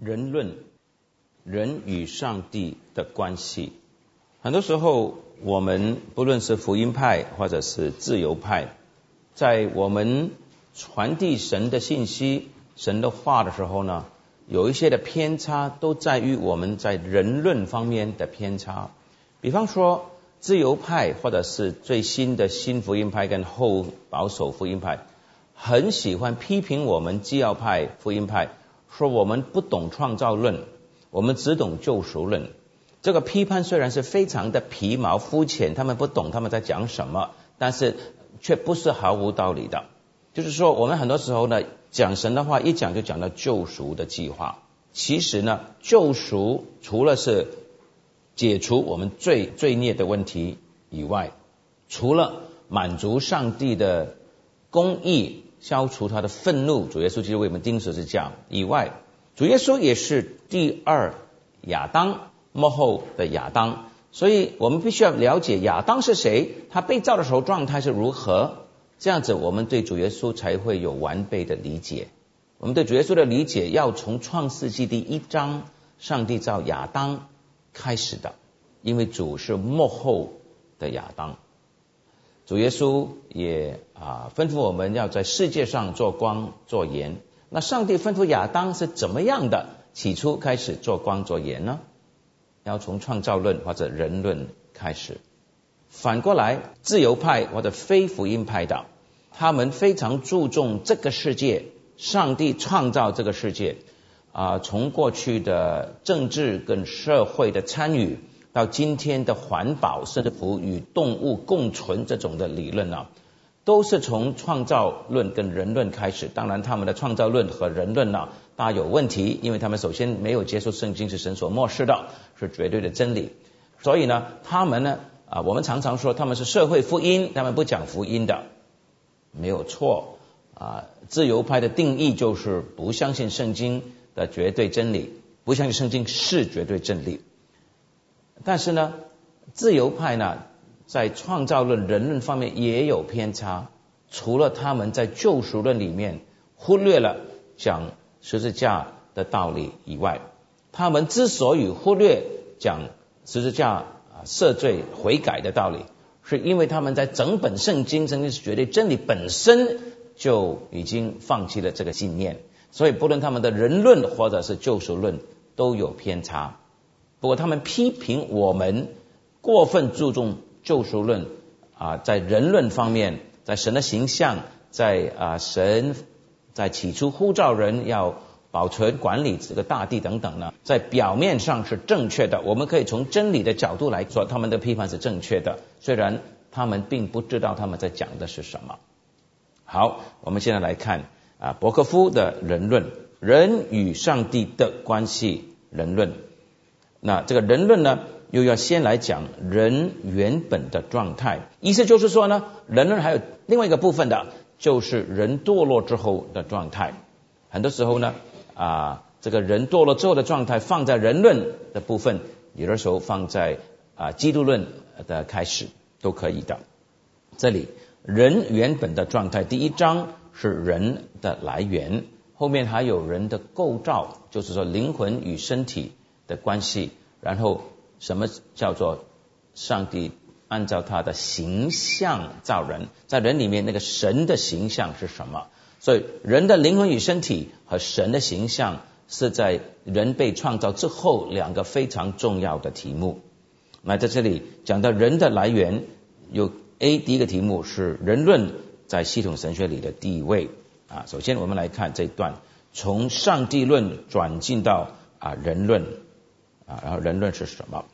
人论，人与上帝的关系。很多时候我们不论是福音派或者是自由派，在我们传递神的信息、神的话的时候呢，有一些的偏差都在于我们在人论方面的偏差。比方说自由派或者是最新的新福音派跟后保守福音派，很喜欢批评我们基要派福音派，说我们不懂创造论，我们只懂救赎论。这个批判虽然是非常的皮毛肤浅，他们不懂他们在讲什么，但是却不是毫无道理的。就是说我们很多时候呢讲神的话，一讲就讲到救赎的计划。其实呢，救赎除了是解除我们罪孽的问题以外，除了满足上帝的公义，消除他的愤怒，主耶稣基督为我们钉十字架以外，主耶稣也是第二亚当，末后的亚当。所以我们必须要了解亚当是谁，他被造的时候状态是如何，这样子我们对主耶稣才会有完备的理解。我们对主耶稣的理解要从创世纪第1章上帝造亚当开始的，因为主是末后的亚当。主耶稣也吩咐我们要在世界上做光做盐。那上帝吩咐亚当是怎么样的起初开始做光做盐呢？要从创造论或者人论开始。反过来自由派或者非福音派的，他们非常注重这个世界，上帝创造这个世界从过去的政治跟社会的参与，到今天的环保，甚至乎与动物共存这种的理论都是从创造论跟人论开始。当然他们的创造论和人论大有问题，因为他们首先没有接受圣经是神所默示的，是绝对的真理。所以呢他们呢我们常常说他们是社会福音，他们不讲福音的，没有错自由派的定义就是不相信圣经的绝对真理，不相信圣经是绝对真理。但是呢自由派呢在创造论人论方面也有偏差，除了他们在救赎论里面忽略了讲十字架的道理以外，他们之所以忽略讲十字架赦罪悔改的道理，是因为他们在整本圣经是绝对真理本身就已经放弃了这个信念。所以不论他们的人论或者是救赎论都有偏差。不过他们批评我们过分注重救赎论在人论方面，在神的形象，在神在起初呼召人要保存管理这个大地等等呢，在表面上是正确的，我们可以从真理的角度来说他们的批判是正确的，虽然他们并不知道他们在讲的是什么。好，我们现在来看伯克夫的人论，人与上帝的关系人论。那这个人论呢又要先来讲人原本的状态，意思就是说呢人论还有另外一个部分的，就是人堕落之后的状态。很多时候呢这个人堕落之后的状态放在人论的部分，有的时候放在基督论的开始都可以的。这里人原本的状态，第1章是人的来源，后面还有人的构造，就是说灵魂与身体的关系，然后什么叫做上帝按照他的形象造人，在人里面那个神的形象是什么。所以人的灵魂与身体和神的形象是在人被创造之后两个非常重要的题目。那在这里讲到人的来源，有第一个题目是人论在系统神学里的地位首先我们来看这一段，从上帝论转进到人论然后人论是什么？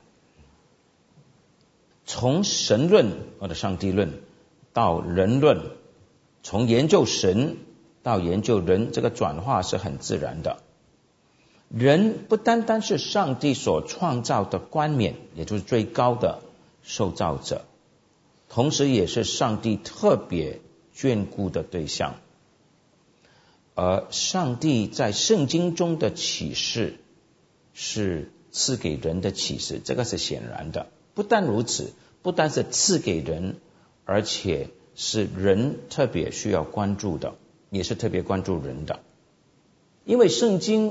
从神论或者上帝论到人论，从研究神到研究人，这个转化是很自然的。人不单单是上帝所创造的冠冕，也就是最高的受造者，同时也是上帝特别眷顾的对象。而上帝在圣经中的启示是赐给人的启示，这个是显然的。不但如此，不单是赐给人，而且是人特别需要关注的，也是特别关注人的。因为圣经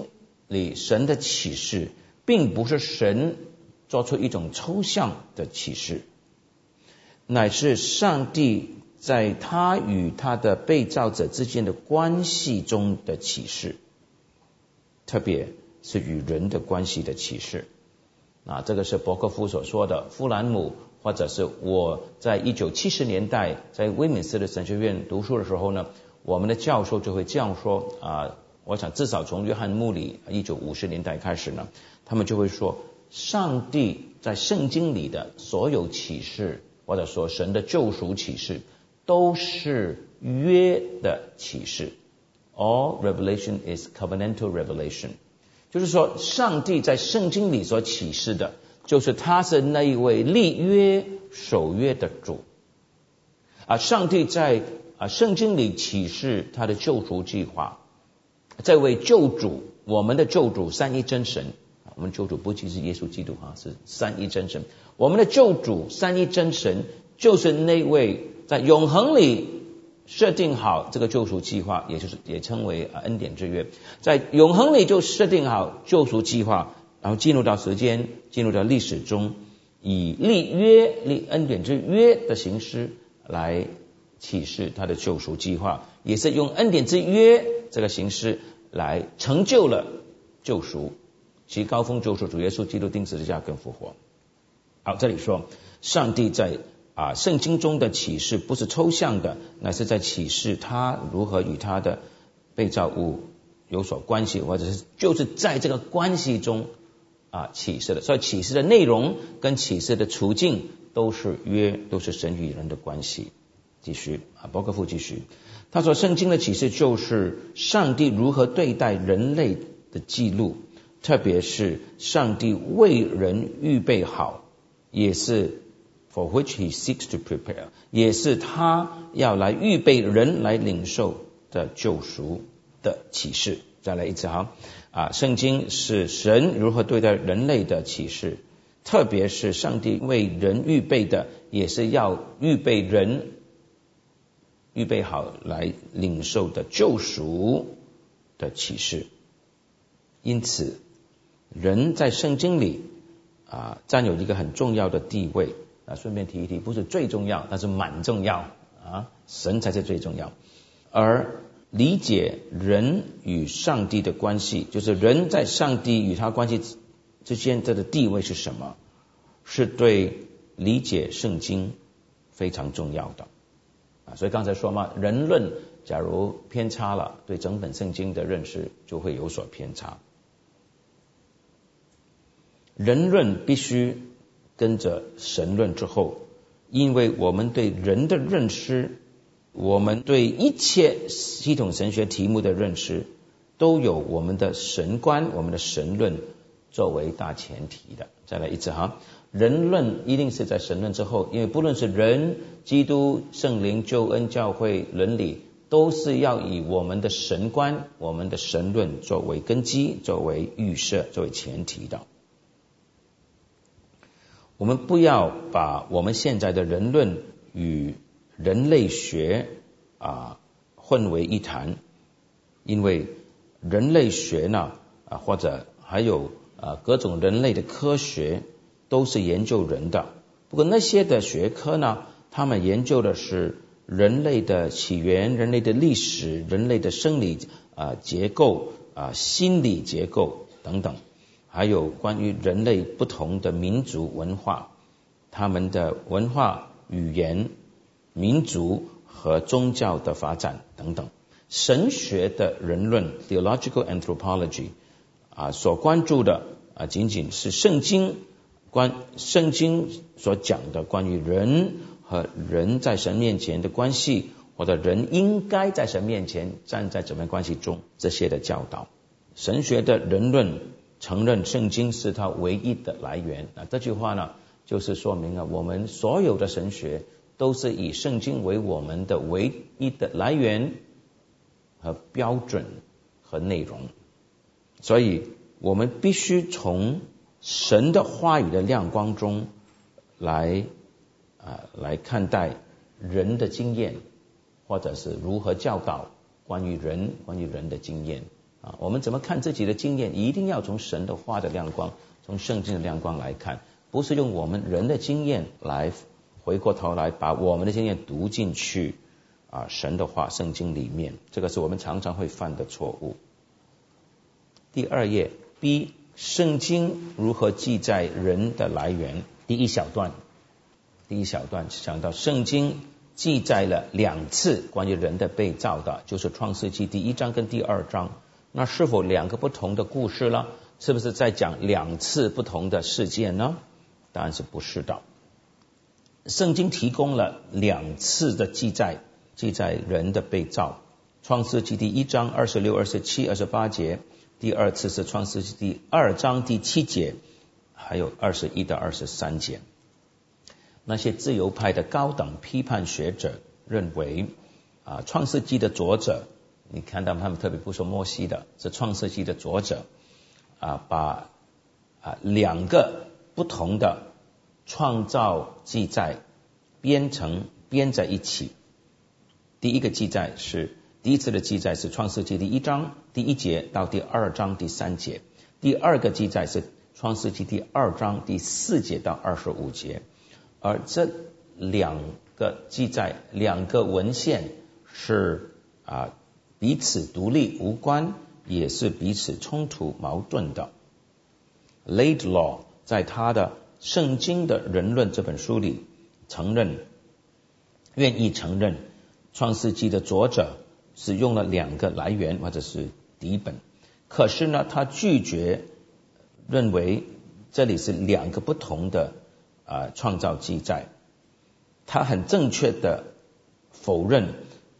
里神的启示并不是神做出一种抽象的启示，乃是上帝在他与他的被造者之间的关系中的启示，特别是与人的关系的启示。这个是伯克夫所说的。富兰姆或者是我在1970年代在威敏斯特神学院读书的时候呢，我们的教授就会这样说我想至少从约翰穆里1950年代开始呢，他们就会说，上帝在圣经里的所有启示，或者说神的救赎启示，都是约的启示。All revelation is covenantal revelation， 就是说上帝在圣经里所启示的，就是他是那一位立约守约的主。上帝在圣经里启示他的救赎计划，这位救主，我们的救主三一真神，我们救主不仅是耶稣基督是三一真神，我们的救主三一真神就是那位在永恒里设定好这个救赎计划，也称为恩典之约，在永恒里就设定好救赎计划，然后进入到时间，进入到历史中，以立恩典之约的形式来启示他的救赎计划，也是用恩典之约这个形式来成就了救赎，其高峰救赎主耶稣基督钉十字架跟复活。好，这里说上帝在圣经中的启示不是抽象的，乃是在启示他如何与他的被造物有所关系，或者是就是在这个关系中启示的。所以启示的内容跟启示的途径都是约，都是神与人的关系。继续伯克夫继续，他说圣经的启示就是上帝如何对待人类的记录，特别是上帝为人预备好，也是 for which he seeks to prepare， 也是他要来预备人来领受的救赎的启示。再来一次圣经是神如何对待人类的启示，特别是上帝为人预备的，也是要预备人预备好来领受的救赎的启示。因此人在圣经里占有一个很重要的地位。顺便提一提，不是最重要，但是蛮重要神才是最重要。而理解人与上帝的关系，就是人在上帝与他关系之间的地位是什么，是对理解圣经非常重要的所以刚才说嘛，人论假如偏差了，对整本圣经的认识就会有所偏差。人论必须跟着神论之后，因为我们对人的认识，我们对一切系统神学题目的认识，都有我们的神观，我们的神论作为大前提的。再来一次人论一定是在神论之后，因为不论是人、基督、圣灵、救恩、教会、伦理，都是要以我们的神观、我们的神论作为根基，作为预设，作为前提的。我们不要把我们现在的人论与人类学混为一谈，因为人类学呢或者还有各种人类的科学都是研究人的，不过那些的学科呢，他们研究的是人类的起源、人类的历史、人类的生理结构心理结构等等，还有关于人类不同的民族文化，他们的文化、语言、民族和宗教的发展等等。神学的人论 theological anthropology 所关注的仅仅是圣经所讲的关于人和人在神面前的关系，或者人应该在神面前站在怎么样关系中，这些的教导。神学的人论承认圣经是它唯一的来源这句话呢，就是说明了我们所有的神学都是以圣经为我们的唯一的来源和标准和内容。所以我们必须从神的话语的亮光中来看待人的经验，或者是如何教导关于人的经验。 我们怎么看自己的经验，一定要从神的话的亮光，从圣经的亮光来看，不是用我们人的经验来回过头来把我们的经验读进去神的话圣经里面，这个是我们常常会犯的错误。第2页 B， 圣经如何记载人的来源。第一小段讲到圣经记载了2次关于人的被造的，就是创世纪第1章跟第2章。那是否2个不同的故事呢？是不是在讲2次不同的事件呢？答案是不是的。圣经提供了2次的记载人的被造。创世纪第1章26、27、28节，第2次是创世纪第2章第7节，还有21到23节。那些自由派的高等批判学者认为创世纪的作者，你看到他们特别不说摩西的，是创世纪的作者把2个不同的创造记载编在一起。第一次的记载是创世纪第1章第1节到第2章第3节，第2个记载是创世纪第2章第4节到25节。而这2个记载2个文献是彼此独立无关，也是彼此冲突矛盾的。Laidlaw 在他的圣经的人论这本书里愿意承认创世纪的作者使用了2个来源或者是底本，可是呢他拒绝认为这里是2个不同的创造记载。他很正确的否认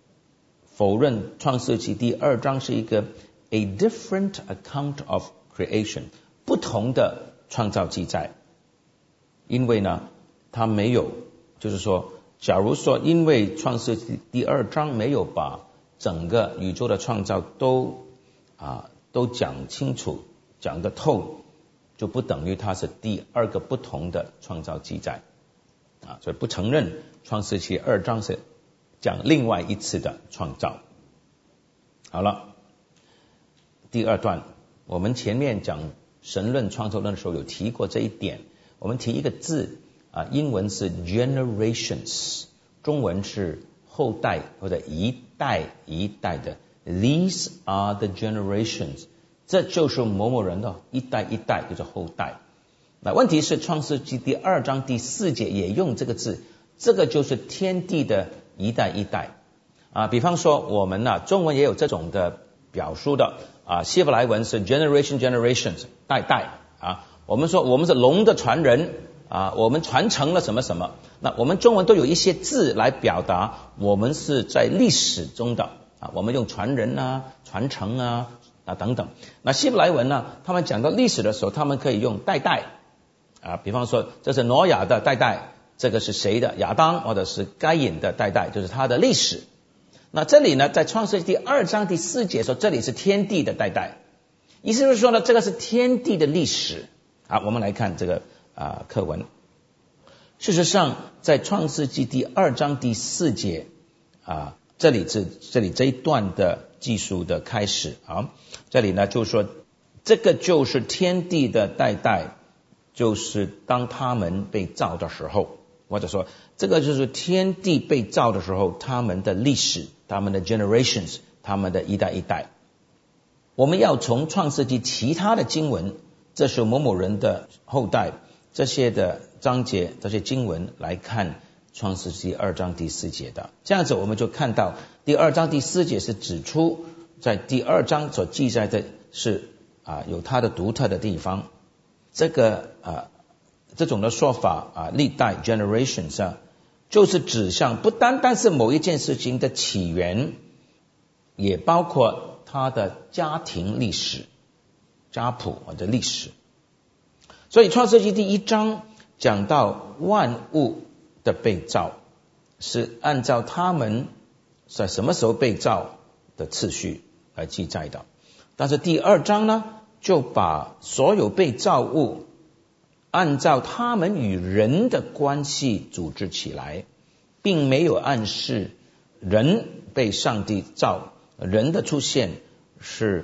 创世纪第2章是一个 a different account of creation， 不同的创造记载。因为呢他没有，就是说假如说因为创世纪第2章没有把整个宇宙的创造都讲清楚讲得透，就不等于它是第2个不同的创造记载所以不承认创世纪2章是讲另外一次的创造。好了，第2段我们前面讲神论创造论的时候有提过这一点。我们提一个字英文是 generations， 中文是后代或者一代的 These are the generations， 这就是某某人的一代就是后代。那问题是创世纪第2章第4节也用这个字，这个就是天地的一代比方说我们中文也有这种的表述的希伯来文是 generations 代我们说我们是龙的传人我们传承了什么什么，那我们中文都有一些字来表达我们是在历史中的我们用传人传承等等。那希伯来文呢，他们讲到历史的时候，他们可以用代比方说这是挪亚的代，这个是谁的，亚当或者是该隐的代，就是他的历史。那这里呢，在创世纪第2章第4节说这里是天地的代，意思就是说呢，这个是天地的历史。我们来看这个课文。事实上在创世纪第2章第4节这里这一段的记述的开始这里呢就是说这个就是天地的代，就是当他们被造的时候，或者说这个就是天地被造的时候他们的历史，他们的 generations， 他们的一代。我们要从创世纪其他的经文，这是某某人的后代，这些的章节，这些经文来看创世纪2章第4节的。这样子我们就看到第2章第4节是指出在第2章所记载的是有它的独特的地方。这个这种的说法历代 generations 就是指向不单单是某一件事情的起源，也包括它的家庭历史，家谱或者历史。所以创世纪第1章讲到万物的被造是按照他们在什么时候被造的次序来记载的，但是第2章呢就把所有被造物按照他们与人的关系组织起来，并没有暗示人被上帝造，人的出现是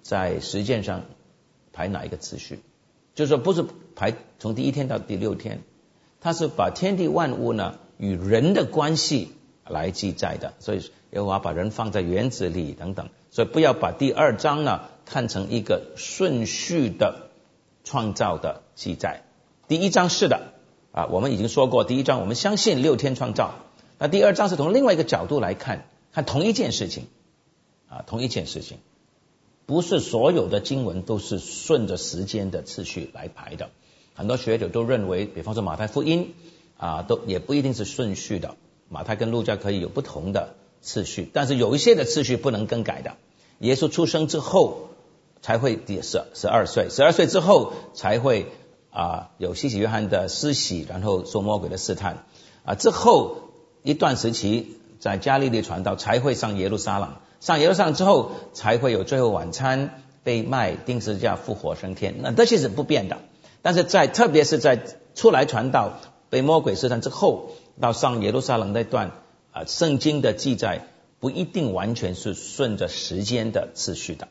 在时间上排哪一个次序，就是说不是排从第一天到第6天，他是把天地万物呢与人的关系来记载的，所以耶和华把人放在园子里等等，所以不要把第2章呢看成一个顺序的创造的记载。第1章是的我们已经说过，第1章我们相信6天创造，那第2章是从另外一个角度来看同一件事情同一件事情，不是所有的经文都是顺着时间的次序来排的。很多学者都认为，比方说马太福音都也不一定是顺序的，马太跟路加可以有不同的次序，但是有一些的次序不能更改的。耶稣出生之后才会12岁，12岁之后才会有施洗约翰的施洗，然后受魔鬼的试探之后一段时期在加利利传道，才会上耶路撒冷，上耶路撒冷之后才会有最后晚餐，被卖，钉十字架，复活升天，那这些是不变的。但是特别是在出来传道，被魔鬼试探之后，到上耶路撒冷那段圣经的记载不一定完全是顺着时间的次序的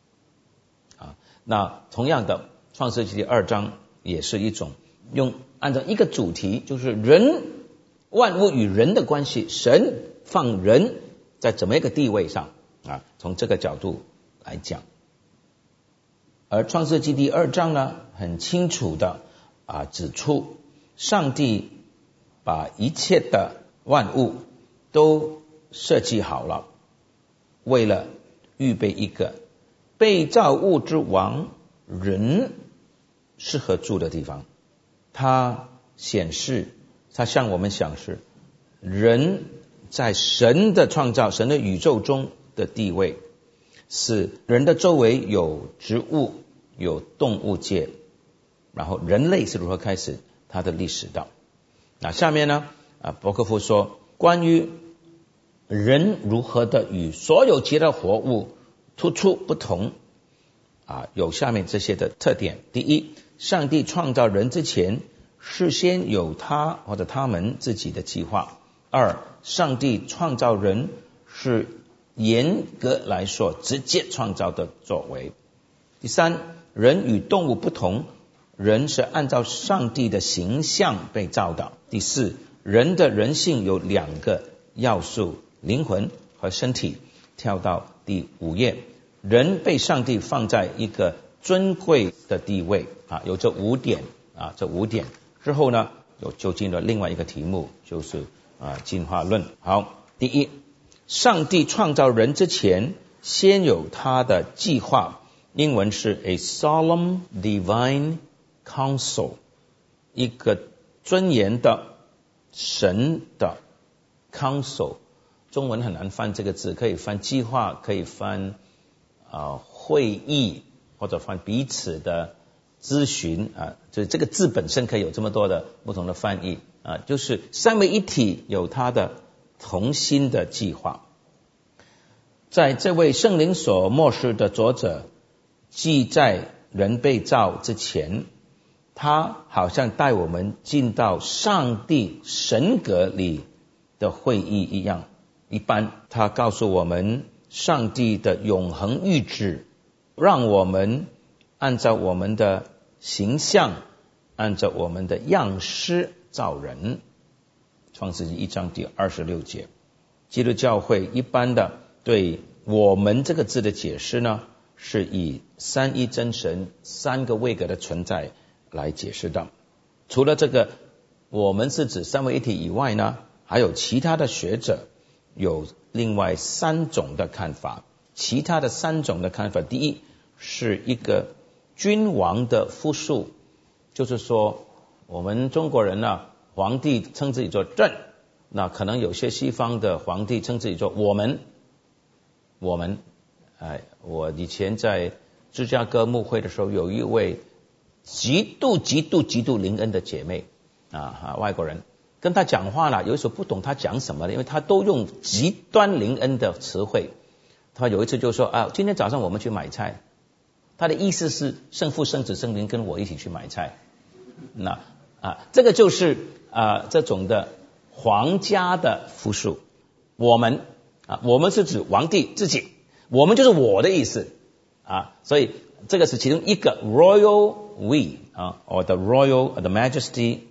那同样的创世纪第2章也是一种按照一个主题，就是人万物与人的关系，神放人在怎么一个地位上从这个角度来讲。而创世纪第2章呢很清楚的指出，上帝把一切的万物都设计好了，为了预备一个被造物之王人适合住的地方。他向我们显示人在神的创造，神的宇宙中的地位，是人的周围有植物，有动物界，然后人类是如何开始他的历史的。那下面呢伯克夫说，关于人如何的与所有其他活物突出不同有下面这些的特点。第一，上帝创造人之前事先有他或者他们自己的计划。2，上帝创造人是严格来说直接创造的作为。第3，人与动物不同，人是按照上帝的形象被造的。第4，人的人性有2个要素，灵魂和身体。跳到第5页，人被上帝放在一个尊贵的地位有这5点这5点之后呢，就进入另外一个题目，就是进化论。好，第一，上帝创造人之前先有他的计划，英文是 a solemn divine counsel， 一个尊严的神的 counsel， 中文很难翻这个字，可以翻计划，可以翻会议，或者翻彼此的咨询就是这个字本身可以有这么多的不同的翻译就是三位一体有他的同心的计划。在这位圣灵所默示的作者记在人被造之前，他好像带我们进到上帝神格里的会议一样，一般他告诉我们上帝的永恒预旨，让我们按照我们的形象，按照我们的样式造人。创世纪1章第26节。基督教会一般的对我们这个字的解释呢，是以三一真神3个位格的存在来解释的。除了这个我们是指三位一体以外呢，还有其他的学者有另外3种的看法。其他的3种的看法，第一是一个君王的复数，就是说我们中国人呢，皇帝称自己做朕，那可能有些西方的皇帝称自己做我们。我以前在芝加哥牧会的时候，有一位极度灵恩的姐妹外国人，跟他讲话了，有时候不懂他讲什么的，因为他都用极端灵恩的词汇。他有一次就说今天早上我们去买菜，他的意思是圣父圣子圣灵跟我一起去买菜。那这个就是这种的皇家的复数。我们是指皇帝自己，我们就是我的意思所以这个是其中一个 royal we or the royal the majesty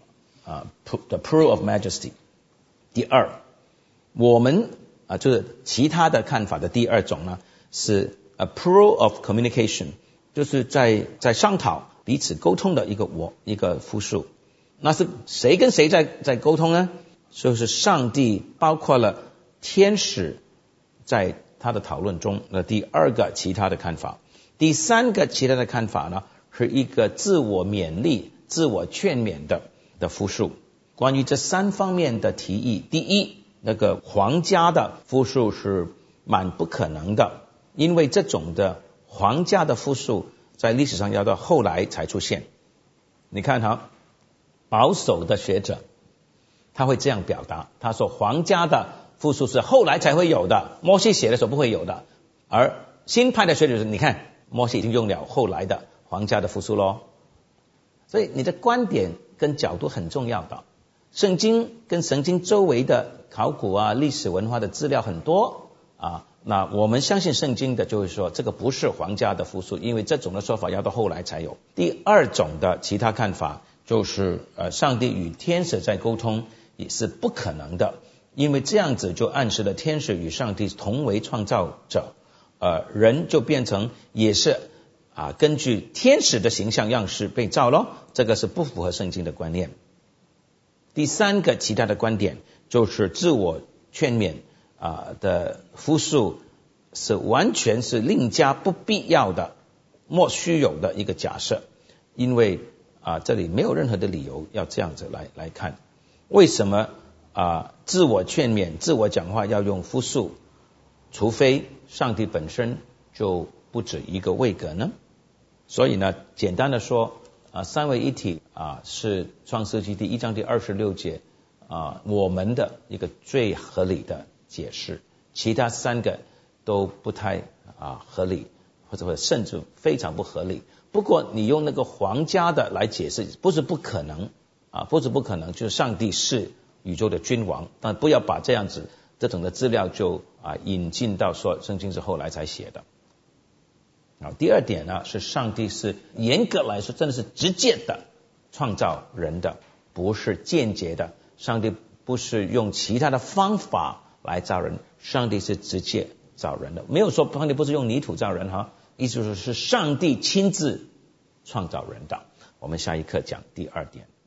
the plural of majesty。 第二，我们就是其他的看法的第二种呢，是 a plural of communication， 就是在商讨彼此沟通的一个复数。那是谁跟谁在沟通呢？就是上帝包括了天使在他的讨论中。那第二个其他的看法。第三个其他的看法呢，是一个自我勉励自我劝勉的复数。关于这三方面的提议，第一，那个皇家的复数是蛮不可能的，因为这种的皇家的复数在历史上要到后来才出现。你看保守的学者他会这样表达，他说皇家的复数是后来才会有的，摩西写的时候不会有的。而新派的学者说，你看摩西已经用了后来的皇家的复数咯。所以你的观点跟角度很重要的。圣经跟圣经周围的考古历史文化的资料很多那我们相信圣经的就是说这个不是皇家的复数，因为这种的说法要到后来才有。第二种的其他看法就是上帝与天使在沟通也是不可能的，因为这样子就暗示了天使与上帝同为创造者，人就变成也是根据天使的形象样式被造咯，这个是不符合圣经的观念。第三个其他的观点就是自我劝勉的复数是完全是另加不必要的莫须有的一个假设，因为这里没有任何的理由要这样子来看。为什么自我劝勉自我讲话要用复数？除非上帝本身就不止一个位格呢？所以呢，简单的说三位一体是创世纪第1章第26节我们的一个最合理的解释，其他三个都不太合理，或者甚至非常不合理。不过你用那个皇家的来解释不是不可能不是不可能，就是上帝是宇宙的君王，但不要把这样子这种的资料就引进到说圣经是后来才写的。第二点呢，是上帝是严格来说真的是直接的创造人的，不是间接的。上帝不是用其他的方法来造人，上帝是直接造人的。没有说上帝不是用泥土造人意思是上帝亲自创造人的。我们下一课讲第二点。